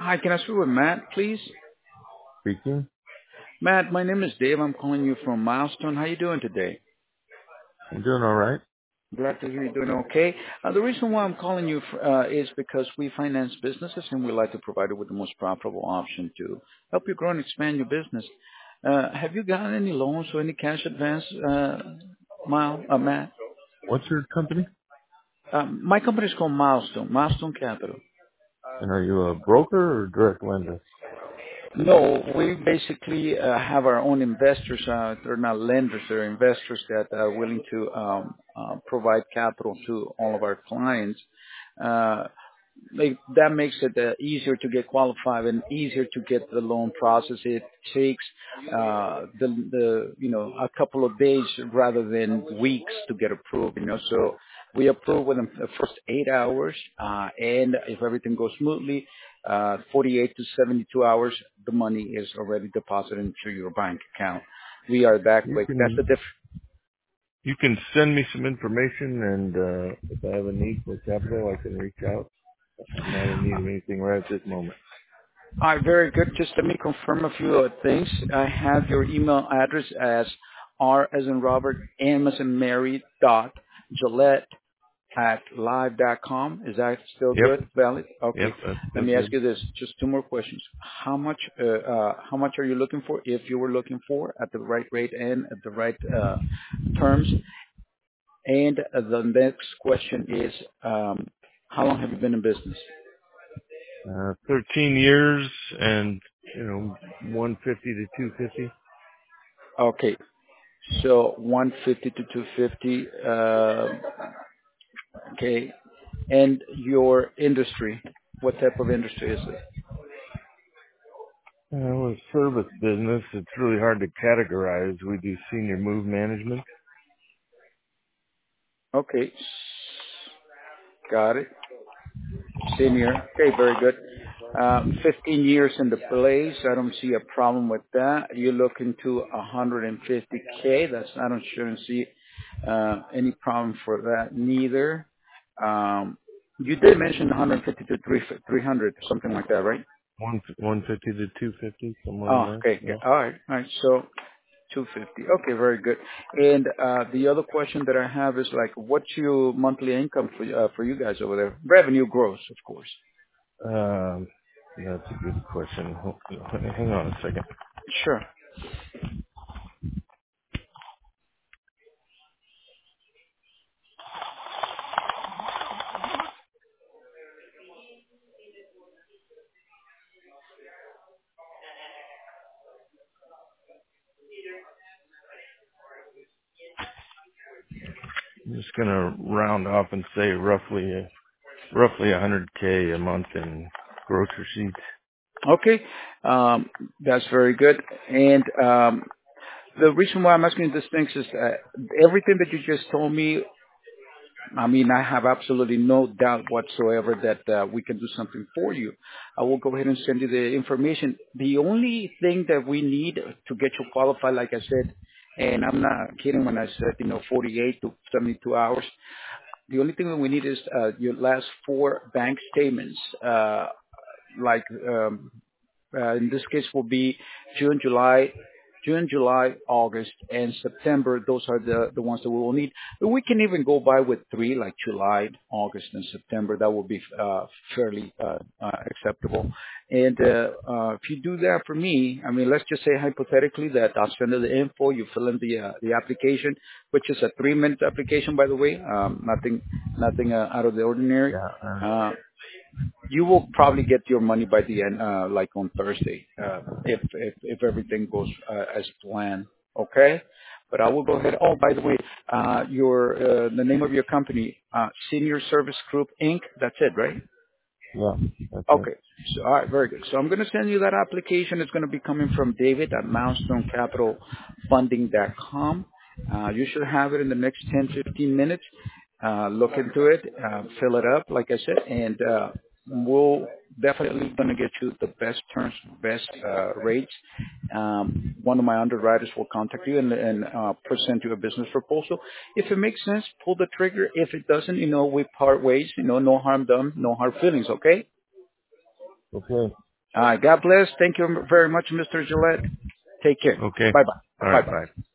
Hi, can I speak with Matt, please? Speaking. Matt, my name is Dave. I'm calling you from Milestone. How you doing today? I'm doing all right. Glad to hear you're doing okay. The reason why I'm calling you is because we finance businesses and we like to provide you with the most profitable option to help you grow and expand your business. Have you gotten any loans or any cash advance, Matt? What's your company? My company is called Milestone, Milestone Capital. And are you a broker or direct lender? No, we basically have our own investors. They're not lenders; they're investors that are willing to provide capital to all of our clients. Uh, that makes it easier to get qualified and easier to get the loan process. It takes the a couple of days rather than weeks to get approved. So we approve within the first 8 hours, and if everything goes smoothly, 48 to 72 hours, the money is already deposited into your bank account. We are that You quick. That's the can difference. you can send me some information, and if I have a need for capital, I can reach out. I'm not in need of anything right at this moment. All right, very good. Just let me confirm a few things. I have your email address as R as in Robert, M as in Mary, dot Gillette at live.com. Is that still Yep. good, valid? Okay. Yep. That's Let still me ask good. you this, just two more questions. How much are you looking for, if you were looking for, at the right rate and at the right terms? And the next question is, how long have you been in business? 13 years, and 150 to 250. Okay. So 150 to 250. Okay. And your industry, what type of industry is it? With service business, it's really hard to categorize. We do senior move management. Okay. Got it. Senior. Okay, very good. 15 years in the place. I don't see a problem with that. You're looking to 150K. I don't sure see any problem for that neither. You did mention 150 to 300, something like that, right? 150 to 250, somewhere in Oh, there. okay. Yeah. All right. All right. So 250. Okay, very good. And the other question that I have is like, what's your monthly income for you guys over there? Revenue gross, of course. Um, that's a good question. Hang on a second. Sure. I'm just gonna round off and say roughly 100K a month in gross receipts. Okay. That's very good. And the reason why I'm asking you these things is everything that you just told me. I mean, I have absolutely no doubt whatsoever that we can do something for you. I will go ahead and send you the information. The only thing that we need to get you qualified, like I said, and I'm not kidding when I said, 48 to 72 hours. The only thing that we need is your last four bank statements, like in this case will be June, July, August, and September. Those are the ones that we will need. But we can even go by with three, like July, August, and September. That will be fairly acceptable. And if you do that for me, I mean, let's just say hypothetically that I'll send you the info. You fill in the application, which is a 3-minute application, by the way. Nothing out of the ordinary. Yeah. Uh, you will probably get your money by the end, like on Thursday, if everything goes as planned. Okay, but I will go ahead. Oh, by the way, the name of your company, Senior Service Group Inc. That's it, right? Yeah. That's it. Okay. So, all right, very good. So I'm going to send you that application. It's going to be coming from David at milestonecapitalfunding.com. You should have it in the next 10, 15 minutes. Look into it, fill it up, like I said, and we'll definitely going to get you the best terms, best rates. One of my underwriters will contact you and present you a business proposal. If it makes sense, pull the trigger. If it doesn't, we part ways. No harm done, no hard feelings. Okay. Okay. God bless. Thank you very much, Mr. Gillette. Take care. Okay. Bye bye. All Bye right. bye. Bye.